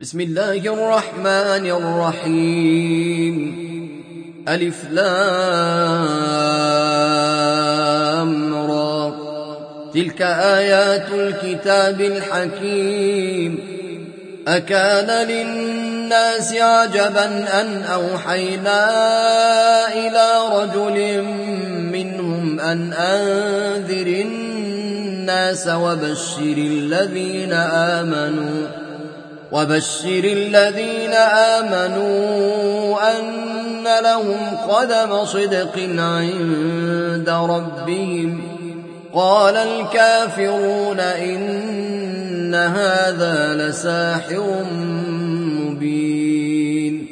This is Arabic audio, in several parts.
بسم الله الرحمن الرحيم. ألف لام را. تلك آيات الكتاب الحكيم. أكان للناس عجبا أن أوحينا إلى رجل منهم أن أنذر الناس وبشر الذين آمنوا أن لهم قدم صدق عند ربهم. قال الكافرون إن هذا لساحر مبين.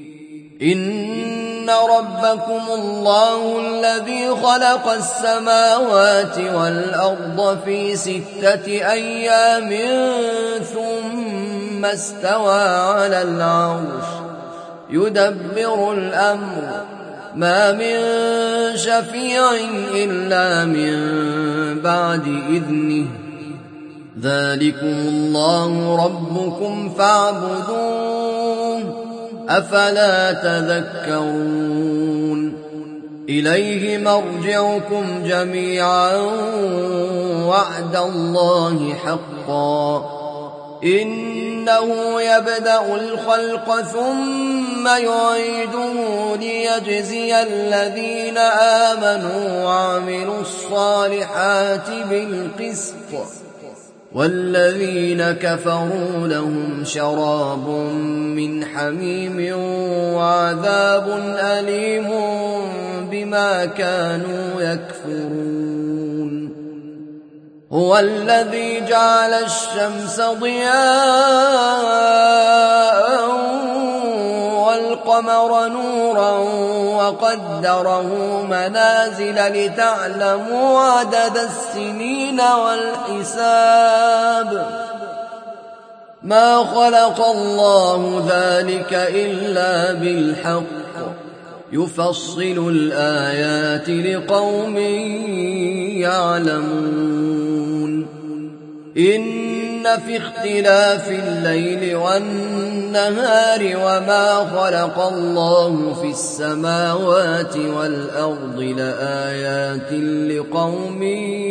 إن ربكم الله الذي خلق السماوات والأرض في 6 أيام ثم استوى على العرش يدبر الأمر ما من شفيع إلا من بعد إذنه. ذلكم الله ربكم فاعبدوه أفلا تذكرون. إليه مرجعكم جميعا وعد الله حقا. إنه يبدأ الخلق ثم يعيده ليجزي الذين آمنوا وعملوا الصالحات بالقسط والذين كفروا لهم شراب من حميم وعذاب أليم بما كانوا يكفرون. هو الذي جعل الشمس ضياء والقمر نورا وقدره منازل لتعلموا عدد السنين والحساب. ما خلق الله ذلك إلا بالحق يفصل الآيات لقوم يعلمون. إن في اختلاف الليل والنهار وما خلق الله في السماوات والأرض لآيات لقوم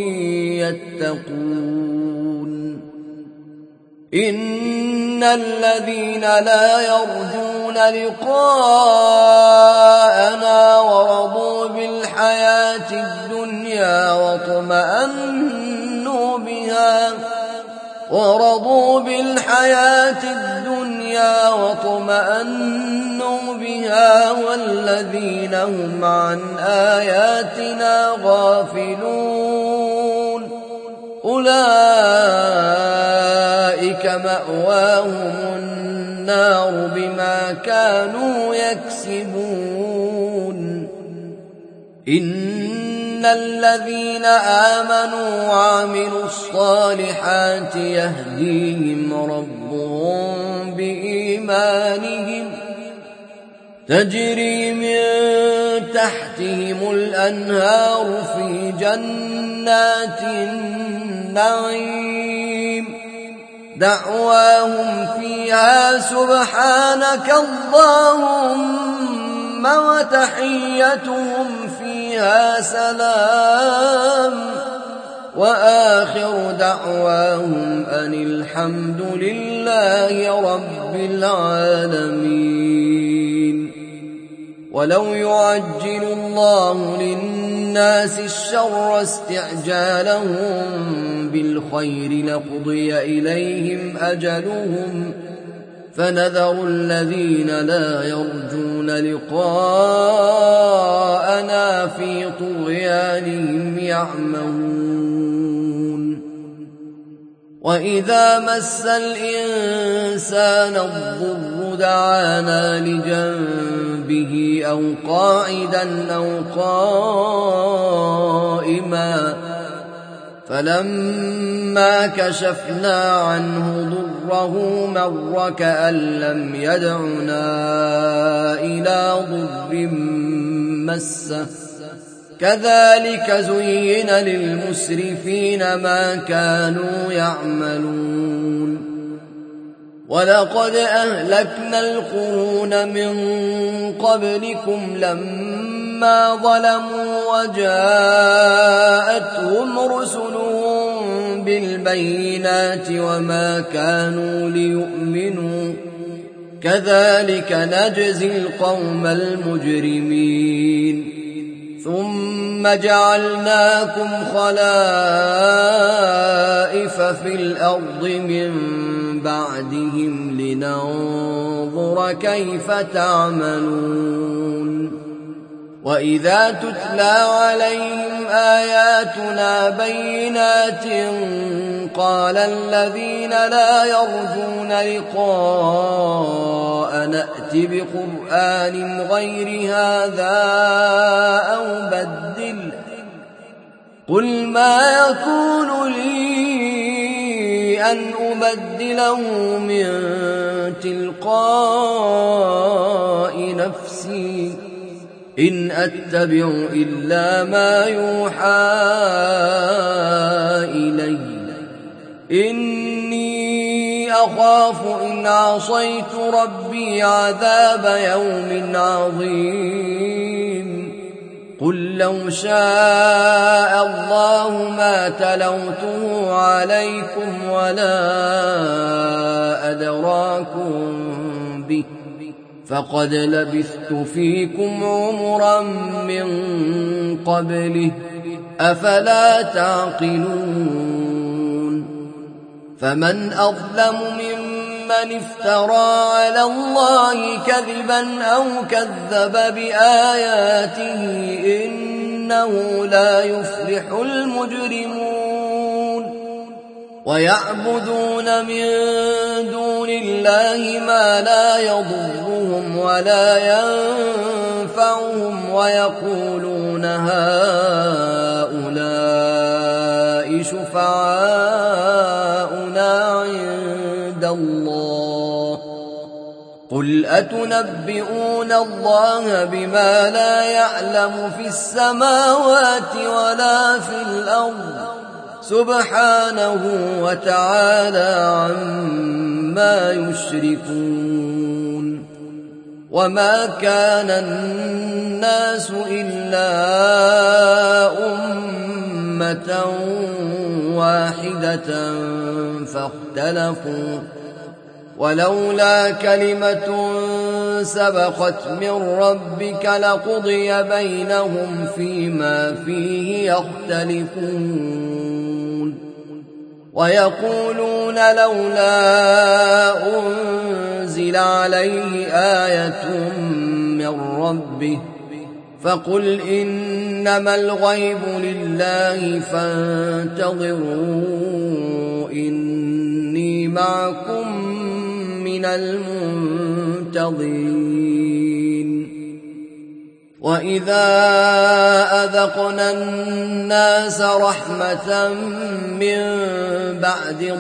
يتقون. إن الذين لا يرجون لقاءنا ورضوا بالحياة الدنيا واطمأنوا بها والذين هم عن آياتنا غافلون أولئك مأواهم النار بما كانوا يكسبون. إن الذين آمنوا وعملوا الصالحات يهديهم ربهم بإيمانهم تجري من تحتهم الأنهار في جنات النعيم دعواهم فيها سبحانك اللهم وتحيتهم فيها سلام وآخر دعواهم أن الحمد لله رب العالمين. ولو يعجل الله للناس الشر استعجالهم بالخير لقضي إليهم أجلهم فنذر الذين لا يرجون لقاءنا في طغيانهم يعمهون. وإذا مس الإنسان الضر دعانا لجنبه أو قاعدا أو قائما فلما كشفنا عنه ضره مر كأن لم يدعنا إلى ضر مسه كذلك زين للمسرفين ما كانوا يعملون ولقد أهلكنا القرون من قبلكم لما ظلموا وجاءتهم رسلهم بالبينات وما كانوا ليؤمنوا كذلك نجزي القوم المجرمين ثم جعلناكم خلائف في الأرض من بعدهم لننظر كيف تعملون وإذا تتلى عليهم آياتنا بينات قال الذين لا يرجون لقاء نأت بقرآن غير هذا أو بدل قل ما يكون لي أن أبدله من تلقاء نفسي إن أتبع إلا ما يوحى إلي إني أخاف إن عصيت ربي عذاب يوم عظيم قل لو شاء الله ما تلوته عليكم ولا أدراكم به فقد لبثت فيكم عمرا من قبله أفلا تعقلون فمن أظلم ممن افترى على الله كذبا أو كذب بآياته إنه لا يفلح المجرمون ويعبدون من دون الله ما لا يضرهم ولا ينفعهم ويقولون هؤلاء شفعاؤنا عند الله قل أتنبئون الله بما لا يعلم في السماوات ولا في الأرض سبحانه وتعالى عما يشركون وما كان الناس إلا أمة واحدة فاختلفوا ولولا كلمة سبقت من ربك لقضي بينهم فيما فيه يختلفون ويقولون لولا أنزل عليه آية من ربه فقل إنما الغيب لله فانتظروا إني معكم من المنتظرين وإذا أذقنا الناس رحمة من بعد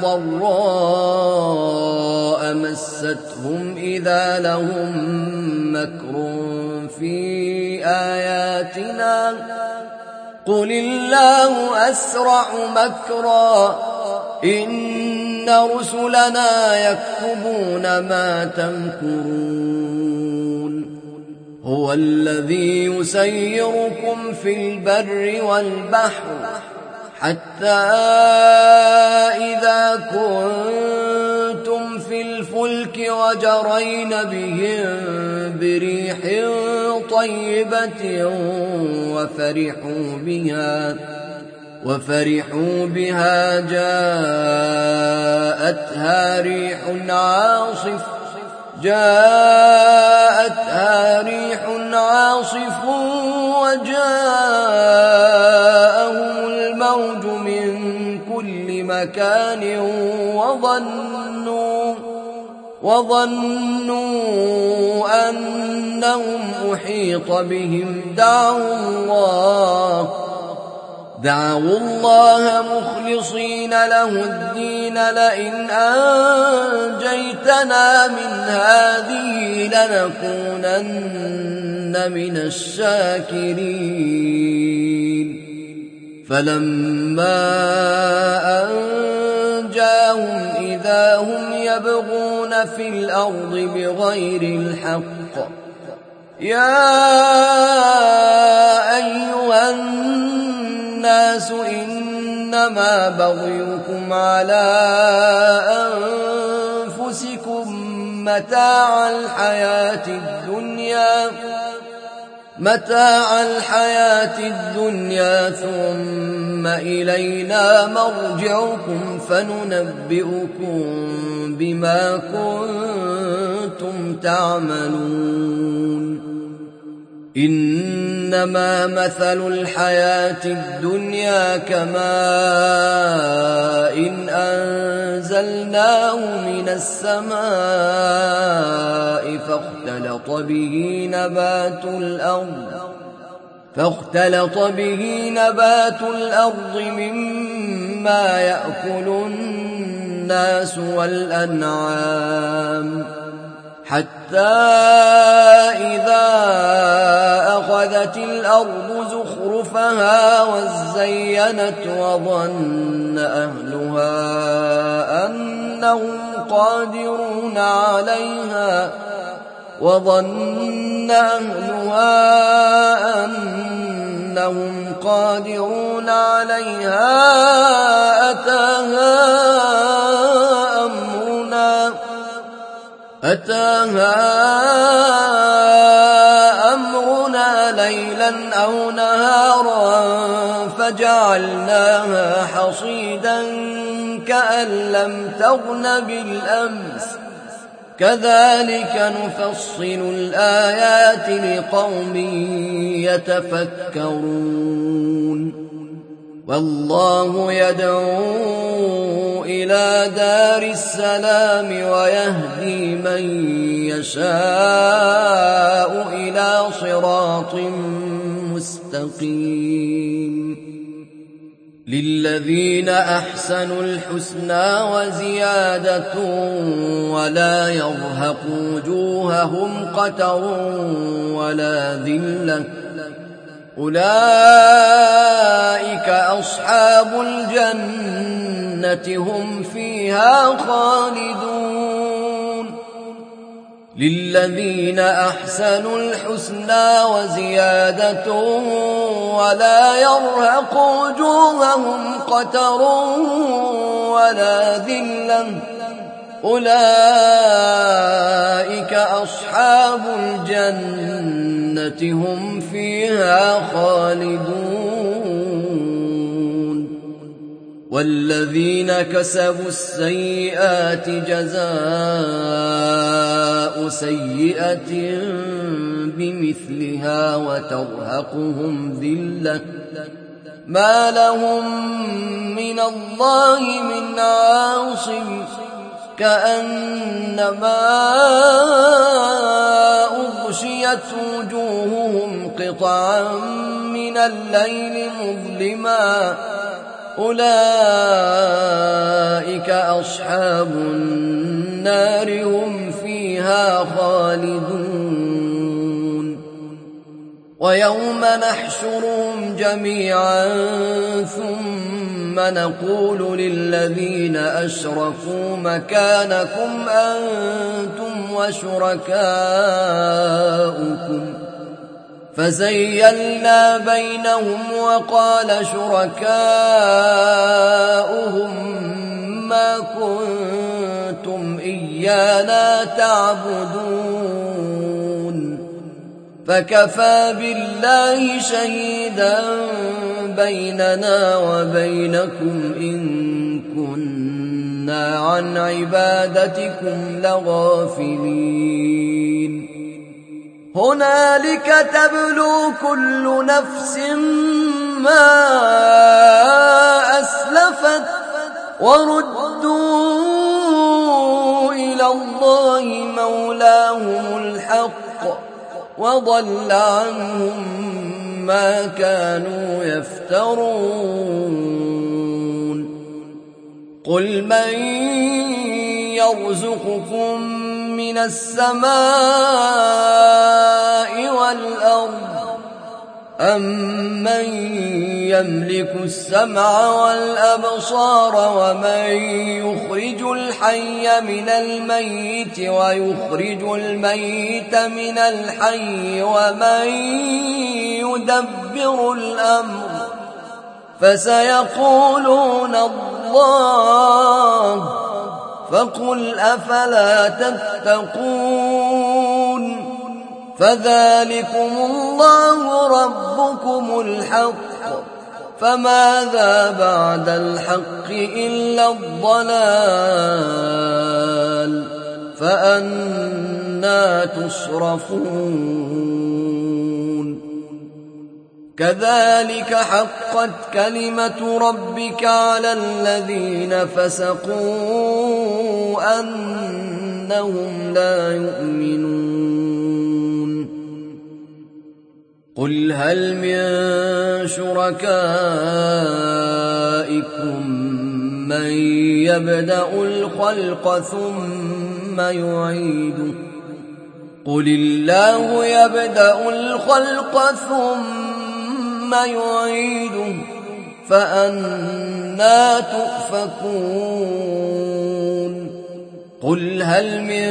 ضراء مستهم إذا لهم مكر في آياتنا قل الله أسرع مكرا إن رسلنا يكتبون ما تمكرون هو الذي يسيركم في البر والبحر حتى إذا كنتم في الفلك وجرين بهم بريح طيبة وفرحوا بها جاءتها ريح عاصف وجاءهم الموج من كل مكان وظنوا أنهم أحيط بهم دعوا الله مخلصين له الدين لئن أنجيتنا من هذه لنكونن من الشاكرين فلما أنجاهم إذا هم يبغون في الأرض بغير الحق يا أيها الناس إنما بغيكم على أنفسكم متاع الحياة الدنيا ثم إلينا مرجعكم فننبئكم بما كنتم تعملون إنما مثل الحياة الدنيا كماء إن أنزلناه من السماء فاختلط به نبات الأرض مما يأكل الناس والأنعام حتى إذا أخذت الأرض زخرفها وزينت وظن أهلها أنهم قادرون عليها أتاها أمرنا ليلا أو نهارا فجعلناها حصيدا كأن لم تغن بالأمس كذلك نفصل الآيات لقوم يتفكرون والله يدعو إلى دار السلام ويهدي من يشاء إلى صراط مستقيم للذين أحسنوا الحسنى وزيادة ولا يرهق وجوههم قتر ولا ذلة أولئك أصحاب الجنة هم فيها خالدون للذين أحسنوا الحسنى وزيادة ولا يرهق وجوههم قتر ولا ذلة أولئك أصحاب الجنة هم فيها خالدون والذين كسبوا السيئات جزاء سيئة بمثلها وترهقهم ذلة ما لهم من الله من عاصم كأنما أغشيت وجوههم قطعا من الليل مظلما أولئك أصحاب النار هم فيها خالدون ويوم نحشرهم جميعا ثم نقول للذين أشركوا مكانكم أنتم وشركاؤكم فزيلنا بينهم وقال شركاؤهم ما كنتم إيانا تعبدون فكفى بالله شهيدا بيننا وبينكم إن كنا عن عبادتكم لغافلين هنالك تبلو كل نفس ما أسلفت وردوا إلى الله مولاهم الحق وضل عنهم ما كانوا يفترون قل من يرزقكم من السماء والأرض أَمَّن يَمْلِكُ السَّمْعَ وَالْأَبْصَارَ وَمَن يُخْرِجُ الْحَيَّ مِنَ الْمَيِّتِ وَيُخْرِجُ الْمَيِّتَ مِنَ الْحَيِّ وَمَن يُدَبِّرُ الْأَمْرَ فَسَيَقُولُونَ اللَّهُ فَقُلْ أَفَلَا تَتَّقُونَ فَذَلِكُمُ اللَّهُ رَبُّكُمُ الْحَقُّ فَمَاذَا بَعْدَ الْحَقِّ إِلَّا الضَّلَالُ فَأَنَّىٰ تُصْرَفُونَ كَذَٰلِكَ حَقَّتْ كَلِمَةُ رَبِّكَ عَلَى الَّذِينَ فَسَقُوا أَنَّهُمْ لَا يُؤْمِنُونَ قُلْ هَلْ مِن شُرَكَائِكُم مَّن يَبْدَأُ الْخَلْقَ ثُمَّ يُعِيدُهُ قُلِ اللَّهُ يَبْدَأُ الْخَلْقَ ثُمَّ يُعِيدُهُ فَأَنَّىٰ تُؤْفَكُونَ قُلْ هَلْ مِن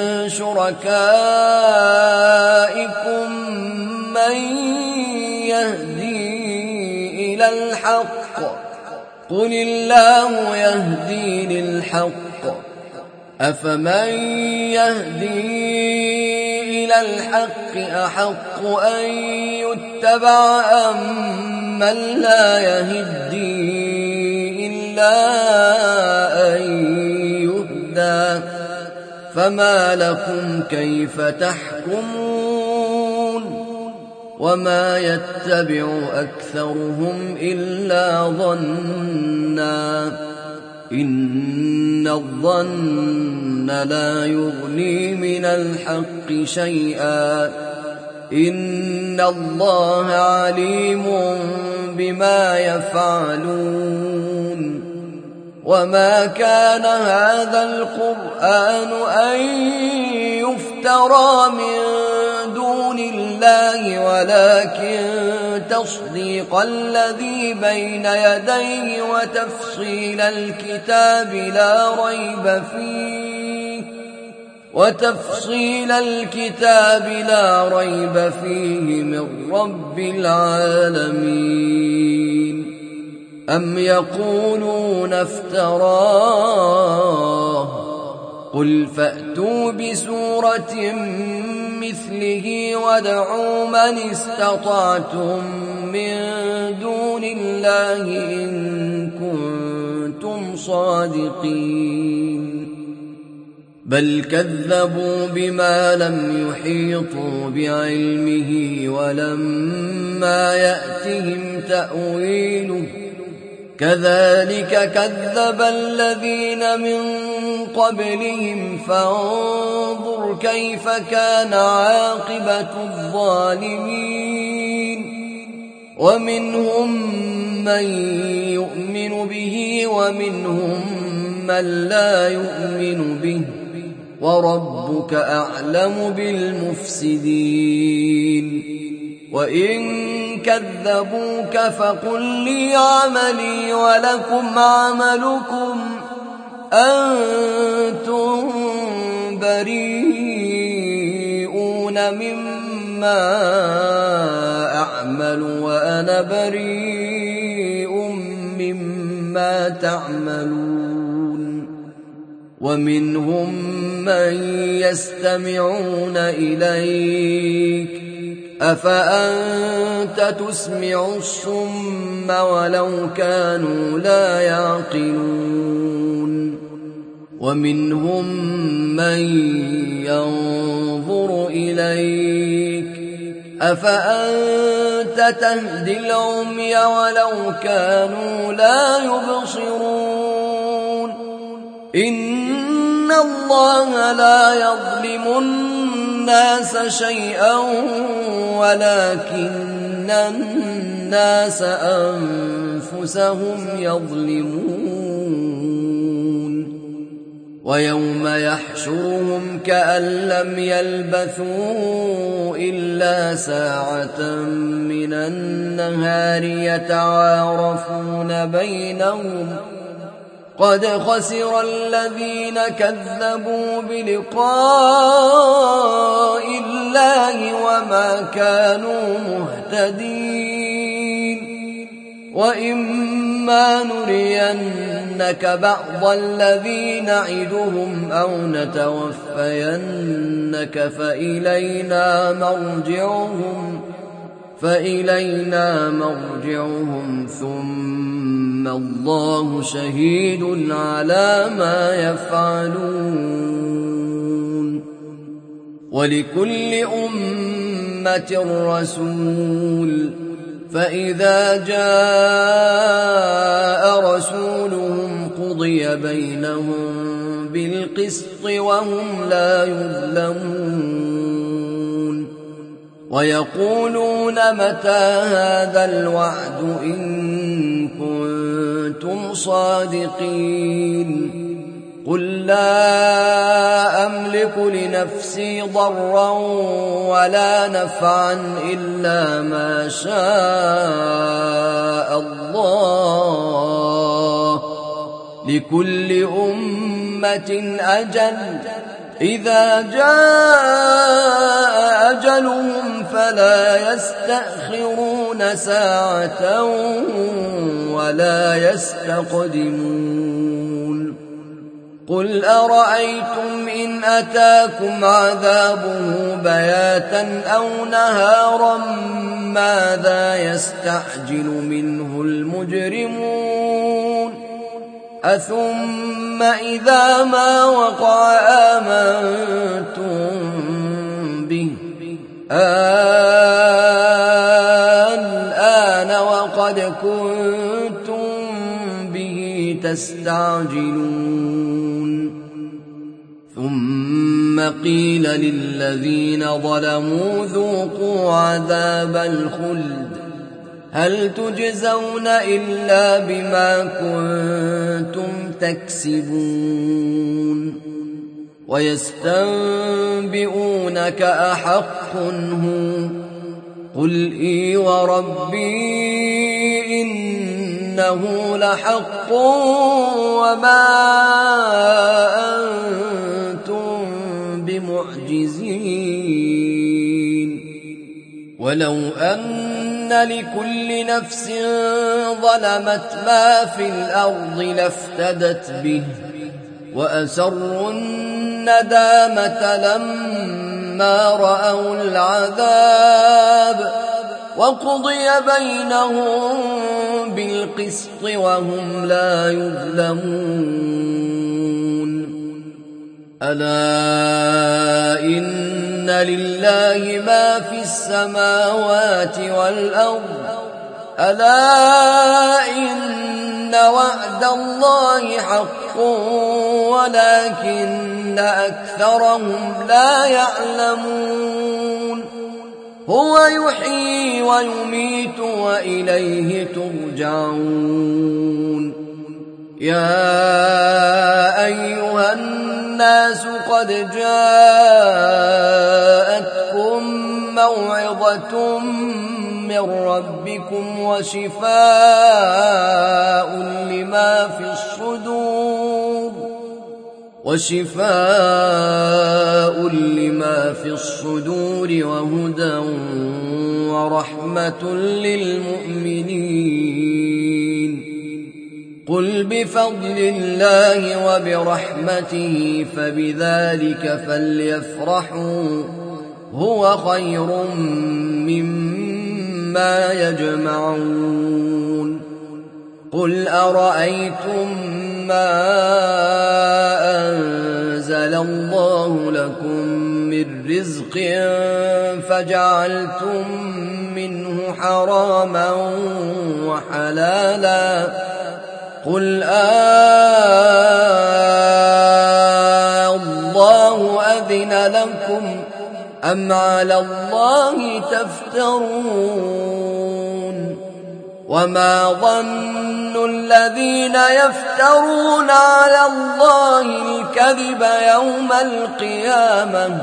شُرَكَائِكُم مَّن يَهْدِي إِلَى الْحَقِّ قُلِ اللَّهُ يَهْدِي لِلْحَقِّ أَفَمَن يَهْدِي إِلَى الْحَقِّ أَحَقُّ أَن يُتَّبَعَ أَمَّن لَّا يَهِدِّي إِلَّا أَن يُهْدَىٰ فَمَا لَكُمْ كَيْفَ تَحْكُمُونَ وَمَا يَتَّبِعُ أَكْثَرُهُمْ إِلَّا ظَنًّا إِنَّ الظَّنَّ لَا يُغْنِي مِنَ الْحَقِّ شَيْئًا إِنَّ اللَّهَ عَلِيمٌ بِمَا يَفْعَلُونَ وَمَا كَانَ هَٰذَا الْقُرْآنُ أَن يُفْتَرَىٰ مِن دُونِ اللَّهِ وَلَٰكِن تَصْدِيقَ الَّذِي بَيْنَ يَدَيْهِ وَتَفْصِيلَ الْكِتَابِ لَا رَيْبَ فِيهِ مِن رَّبِّ الْعَالَمِينَ أَمْ يَقُولُونَ افْتَرَاهُ قُلْ فَأْتُوا بِسُورَةٍ مِّثْلِهِ وَادْعُوا مَنِ اسْتَطَعْتُم مِّن دُونِ اللَّهِ إِن كُنتُمْ صَادِقِينَ بَلْ كَذَّبُوا بِمَا لَمْ يُحِيطُوا بِعِلْمِهِ وَلَمَّا يَأْتِهِمْ تَأْوِيلُهُ كَذَٰلِكَ كَذَّبَ الَّذِينَ مِن قَبْلِهِمْ فَانظُرْ كَيْفَ كَانَ عَاقِبَةُ الظَّالِمِينَ وَمِنْهُم مَّن يُؤْمِنُ بِهِ وَمِنْهُم مَّن لَّا يُؤْمِنُ بِهِ وَرَبُّكَ أَعْلَمُ بِالْمُفْسِدِينَ وَإِن كَذَّبُوكَ فَقُل لِّي عَمَلِي وَلَكُمْ عَمَلُكُمْ أَنتُم بَرِيئُونَ مِمَّا أَعْمَلُ وَأَنَا بَرِيءٌ مِّمَّا تَعْمَلُونَ وَمِنْهُم مَّن يَسْتَمِعُونَ إِلَيْكَ أَفَأَنتَ تُسْمِعُ الصُّمَّ وَلَوْ كَانُوا لَا يَعْقِلُونَ وَمِنْهُم مَّن يَنظُرُ إِلَيْكَ أَفَأَنتَ تَهْدِي الْعُمْيَ وَلَوْ كَانُوا لَا يُبْصِرُونَ إِنَّ اللَّهَ لَا يَظْلِمُ النَّاسَ شَيْئًا وَلَٰكِنَّ النَّاسَ أَنفُسَهُمْ يَظْلِمُونَ ويوم يحشرهم كأن لم يلبثوا إلا ساعة من النهار يتعارفون بينهم قد خسر الذين كذبوا بلقاء الله وما كانوا مهتدين وإما نرينك بعض الذي نعدهم أو نتوفينك فإلينا مرجعهم ثم الله شهيد على ما يفعلون ولكل أمة رسول فإذا جاء رسولهم قضي بينهم بالقسط وهم لا يظلمون ويقولون متى هذا الوعد إن كنتم صادقين قل لا أملك لنفسي ضرا ولا نفعا إلا ما شاء الله لكل أمة أجل إذا جاء أجلهم فلا يستأخرون ساعة ولا يستقدمون قل أرأيتم إن أتاكم عذابه بياتا أو نهارا ماذا يستعجل منه المجرمون أثم إذا ما وقع آمنتم به الآن وقد كنتم به تستعجلون ثم قيل للذين ظلموا ذوقوا عذاب الخلد هل تجزون إلا بما كنتم تكسبون ويستنبئونك أحق هو قل إي وربي إنه لحق وما أنتم بمعجزين ولو أن لكل نفس ظلمت ما في الأرض لافتدت به وأسروا الندامة لما رأوا العذاب وقضي بينهم بالقسط وهم لا يظلمون ألا إن لله ما في السماوات والأرض ألا إن وعد الله حق ولكن أكثرهم لا يعلمون هو يحيي ويميت وإليه ترجعون يا أيها الناس قد جاءتكم موعظة من ربكم وشفاء لما في الصدور وهدى ورحمة للمؤمنين قل بفضل الله وبرحمته فبذلك فليفرحوا هو خير مما يجمعون قل أرأيتم ما أنزل الله لكم من رزق فجعلتم منه حراما وحلالا قل الله أذن لكم أم على الله تفترون وما ظن الذين يفترون على الله الكذب يوم القيامة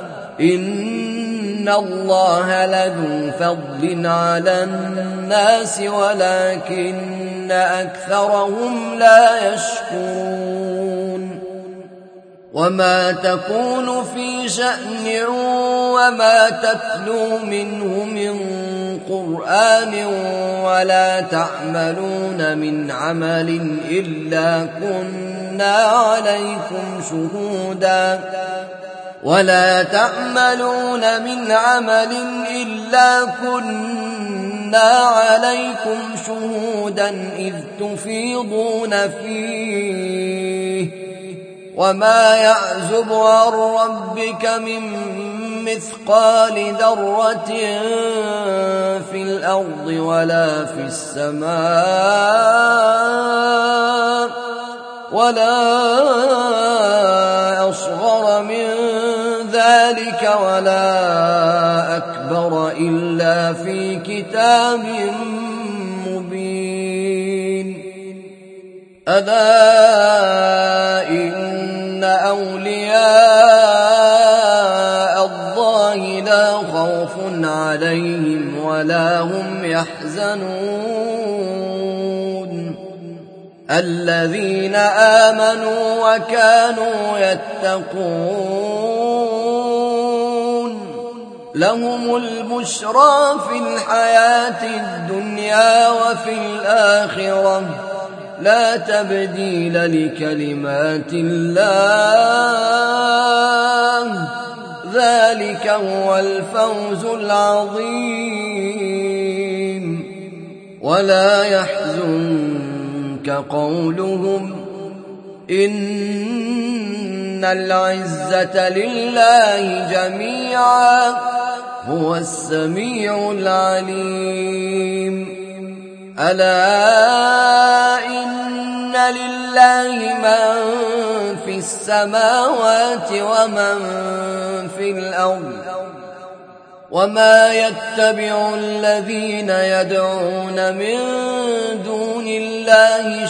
إن الله لذو فضل على الناس ولكن أكثرهم لا يشكرون وما تكون في شأن وما تتلو منه من قرآن ولا تعملون من عمل إلا كنا عليكم شهودا إذ تفيضون فيه وما يعزب عن ربك من مثقال ذرة في الأرض ولا في السماء ولا أصغر من ذلك ولا أكبر إلا في كتاب مبين ألا إن أولياء الله لا خوف عليهم ولا هم يحزنون الذين آمنوا وكانوا يتقون لهم البشرى في الحياة الدنيا وفي الآخرة لا تبديل لكلمات الله ذلك هو الفوز العظيم ولا يحزنك قولهم إن العزة لله جميعا هو السميع العليم ألا إن لله من في السماوات ومن في الأرض وما يتبع الذين يدعون من دون الله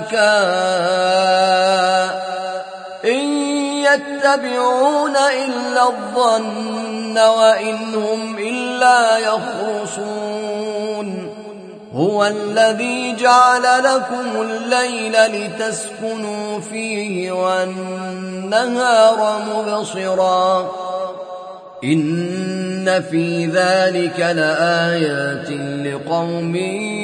شركاء إن يتبعون إلا الظن وإن هم إلا يخرصون هو الذي جعل لكم الليل لتسكنوا فيه والنهار مبصرا إن في ذلك لآيات لقوم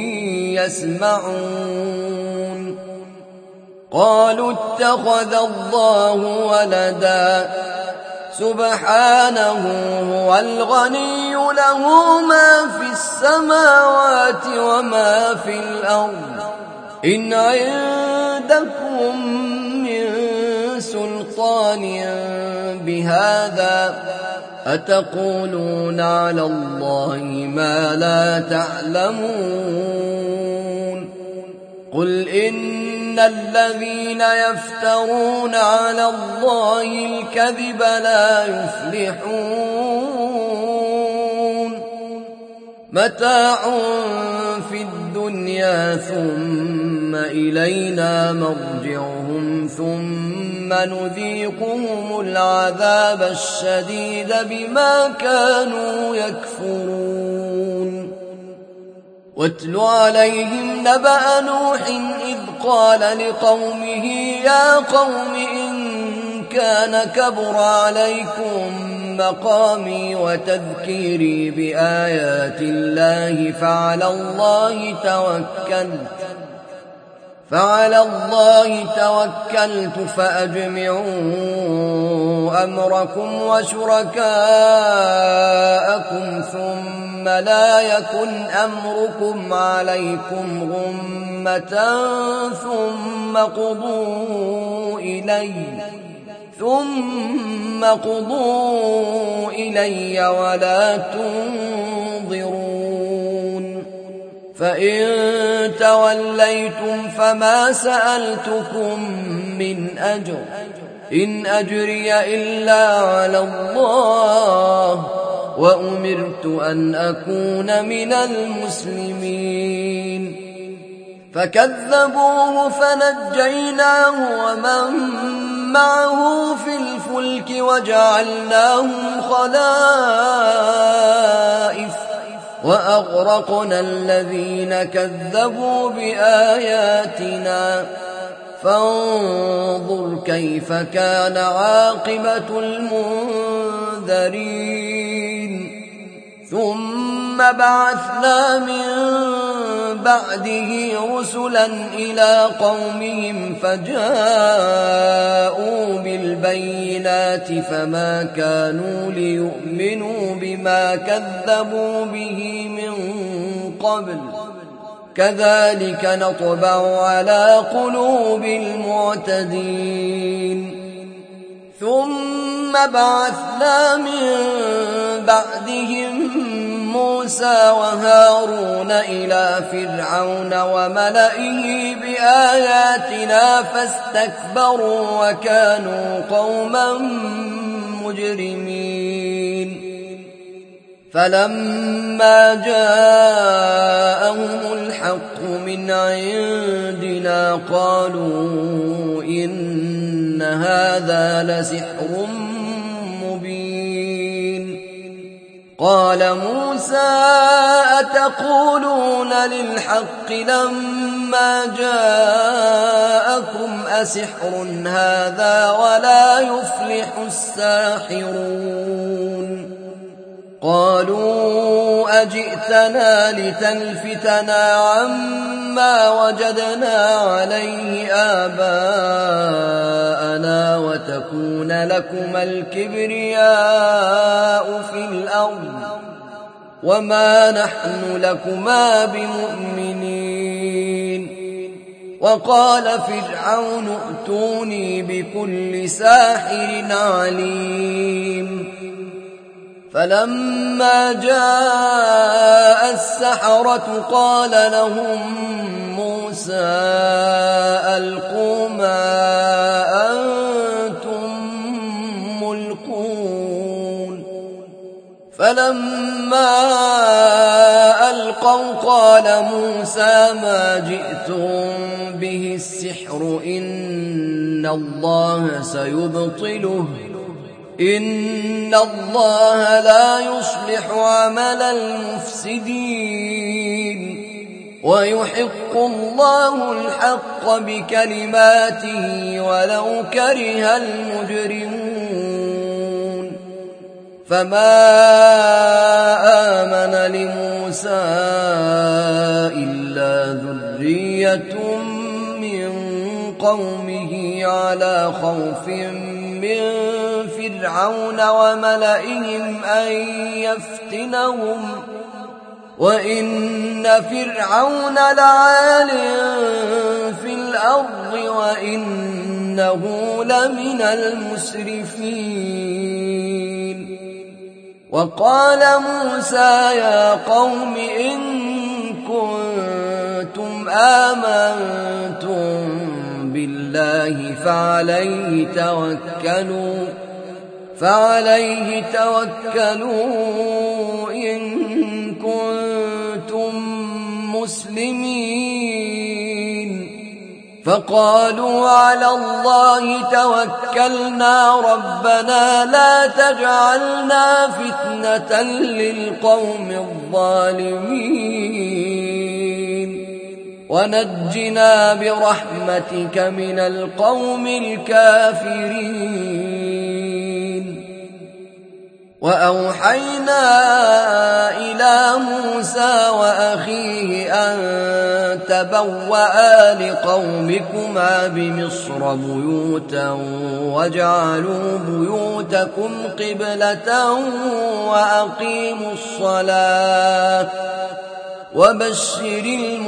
يسمعون قالوا اتخذ الله ولدا سبحانه هو الغني له ما في السماوات وما في الأرض إن عندكم من سلطان بهذا أتقولون على الله ما لا تعلمون قل إن الذين يفترون على الله الكذب لا يفلحون متاع في الدنيا ثم إلينا مرجعهم ثم نذيقهم العذاب الشديد بما كانوا يكفرون واتل عليهم نبأ نوح إذ قال لقومه يا قوم إن كان كبر عليكم مقامي وتذكيري بآيات الله فعلى الله توكلت فأجمعوا أمركم وشركاءكم ثم لا يكن أمركم عليكم غمة ثم قضوا إلي ولا تنظرون فإن توليتم فما سألتكم من أجر إن أجري إلا على الله وأمرت أن أكون من المسلمين فكذبوه فنجيناه ومن معه في الفلك وجعلناهم خلائف وأغرقنا الذين كذبوا بآياتنا فانظر كيف كان عاقبة المنذرين ثم بعثنا من بعده رسلا إلى قومهم فجاءوا بالبينات فما كانوا ليؤمنوا بما كذبوا به من قبل كذلك نطبع على قلوب المعتدين ثم بعثنا من بعدهم موسى وهارون إلى فرعون وملئه بآياتنا فاستكبروا وكانوا قوما مجرمين فلما جاءهم الحق من عندنا قالوا إن هذا لسحر مبين قال موسى أتقولون للحق لما جاءكم أسحر هذا ولا يفلح الساحرون قالوا أجئتنا لتلفتنا عما وجدنا عليه آباءنا وتكون لكما الكبرياء في الأرض وما نحن لكما بمؤمنين وقال فرعون ائتوني بكل ساحر عليم فلما جاء السحرة قال لهم موسى ألقوا ما أنتم ملقون فلما ألقوا قال موسى ما جئتم به السحر إن الله سيبطله إن الله لا يصلح عمل المفسدين ويحق الله الحق بكلماته ولو كره المجرمون فما آمن لموسى إلا ذرية من قومه على خوف من فرعون وملئهم أن يفتنهم وإن فرعون لعال في الأرض وإنه لمن المسرفين وقال موسى يا قوم إن كنتم آمنتم بالله فعليه توكلوا إن كنتم مسلمين فقالوا على الله توكلنا ربنا لا تجعلنا فتنة للقوم الظالمين ونجنا برحمتك من القوم الكافرين وأوحينا إلى موسى وأخيه أن تبوأ لقومكما بمصر بيوتا واجعلوا بيوتكم قبلة وأقيموا الصلاة وبشر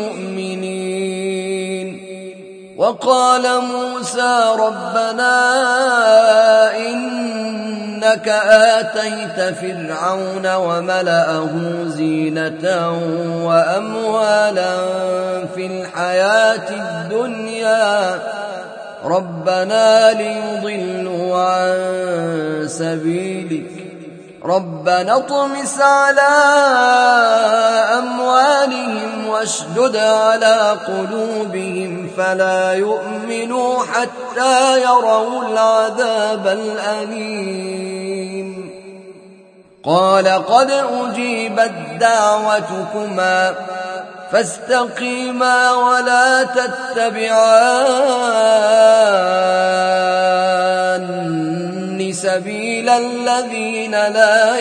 المؤمنين وقال موسى ربنا إنك آتيت فرعون وملأه زينة وأموالا في الحياة الدنيا ربنا ليضلوا عن سبيلك ربنا اطمس على أموالهم واشدد على قلوبهم فلا يؤمنوا حتى يروا العذاب الأليم قال قد أجيبت دعوتكما فاستقيما ولا تتبعان سبيل الذين لا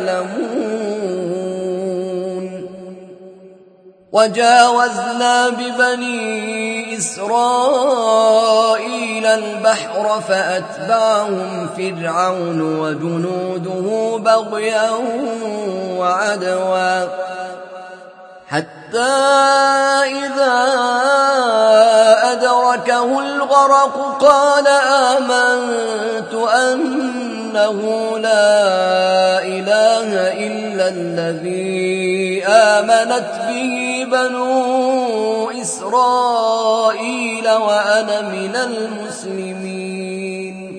يعلمون وجاوزنا ببني إسرائيل البحر فأتبعهم فرعون وجنوده بغيا وعدوا حتى إذا أدركه الغرق قال آمنت أنه لا إله إلا الذي آمنت به بنو إسرائيل وأنا من المسلمين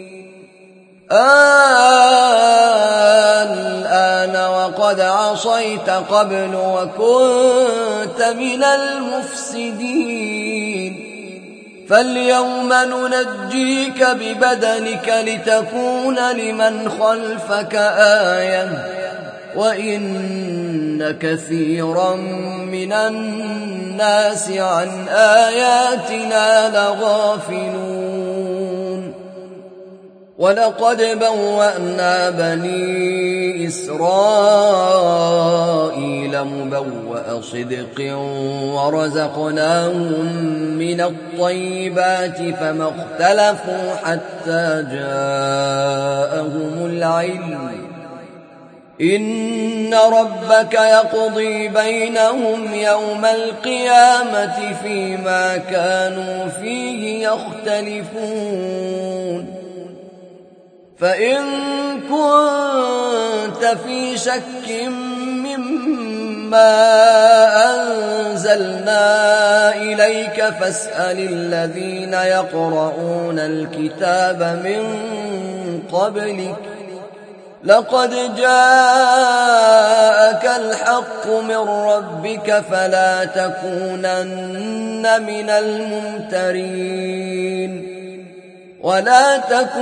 الآن وقد عصيت قبل وكنت من المفسدين فاليوم ننجيك ببدنك لتكون لمن خلفك آية وإن كثيرا من الناس عن آياتنا لغافلون ولقد بوأنا بني إسرائيل مبوأ صدق ورزقناهم من الطيبات فما اختلفوا حتى جاءهم العلم إن ربك يقضي بينهم يوم القيامة فيما كانوا فيه يختلفون فإن كنت في شك مما أنزلنا إليك فاسأل الذين يقرؤون الكتاب من قبلك لقد جاءك الحق من ربك فلا تكونن من الممترين ولا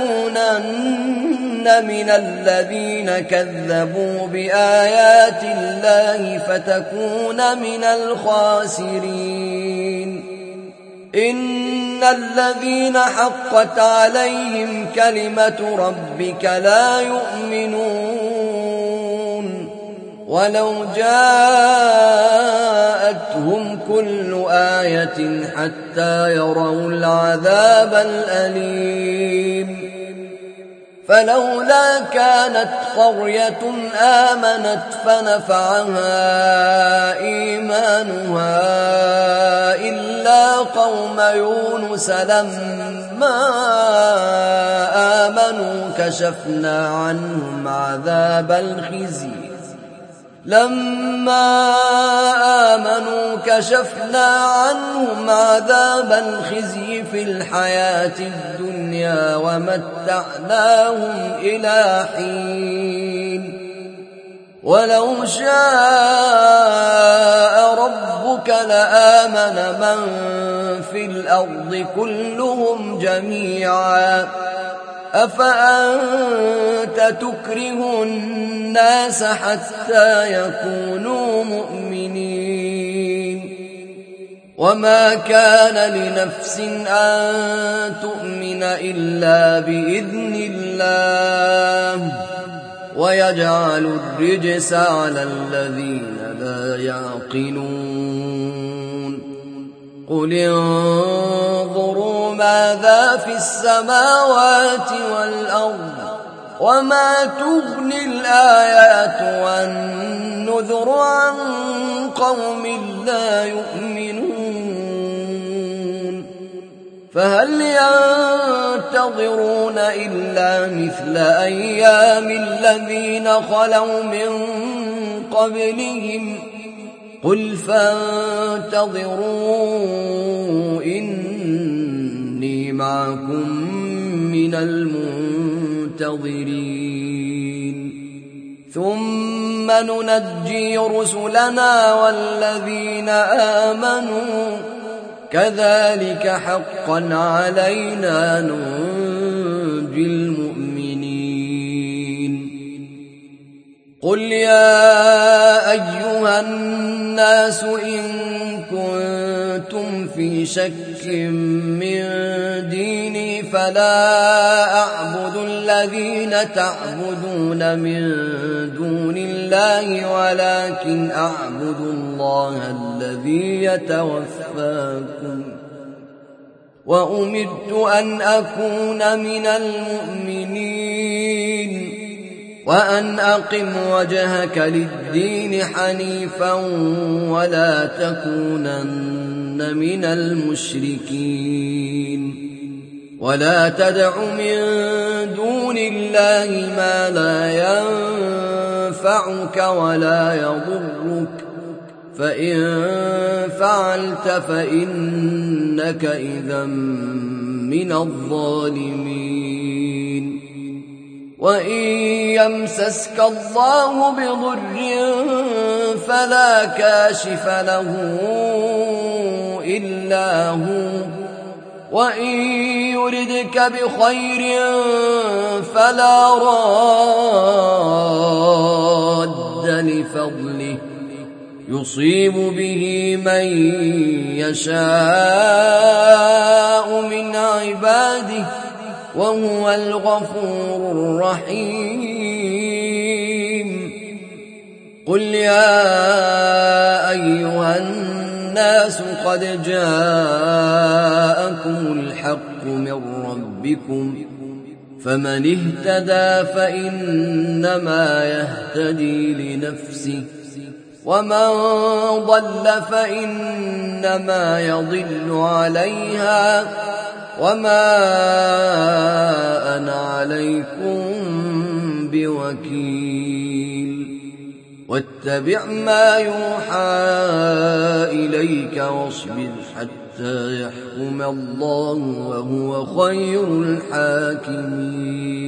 تكونن من الذين كذبوا بآيات الله فتكون من الخاسرين إن الذين حقت عليهم كلمة ربك لا يؤمنون ولو جاءتهم كل آية حتى يروا العذاب الأليم فلولا كانت قرية آمنت فنفعها إيمانها إلا قوم يونس لما آمنوا كشفنا عنهم عذاب الخزي في الحياة الدنيا ومتعناهم إلى حين ولو شاء ربك لآمن من في الأرض كلهم جميعا أفأنت تكره الناس حتى يكونوا مؤمنين وما كان لنفس أن تؤمن إلا بإذن الله ويجعل الرجس على الذين لا يعقلون قل انظروا ماذا في السماوات والأرض وما تغني الآيات والنذر عن قوم لا يؤمنون فهل ينتظرون إلا مثل أيام الذين خلوا من قبلهم قل فانتظروا إني معكم من المنتظرين ثم ننجي رسلنا والذين آمنوا كذلك حقا علينا ننجي المؤمنين. قل يا أيها الناس إن كنتم في شك من ديني فلا أعبد الذين تعبدون من دون الله ولكن أعبد الله الذي يتوفاكم وأمرت أن أكون من المؤمنين وأن أقم وجهك للدين حنيفا ولا تكونن من المشركين ولا تدع من دون الله ما لا ينفعك ولا يضرك فإن فعلت فإنك إذا من الظالمين. وإن يمسسك الله بضر فلا كاشف له إلا هو وإن يردك بخير فلا راد لفضله يصيب به من يشاء من عباده وهو الغفور الرحيم. قل يا أيها الناس قد جاءكم الحق من ربكم فمن اهتدى فإنما يهتدي لنفسه ومن ضل فإنما يضل عليها وما أنا عليكم بوكيل. واتبع ما يوحى إليك واصبر حتى يحكم الله وهو خير الحاكمين.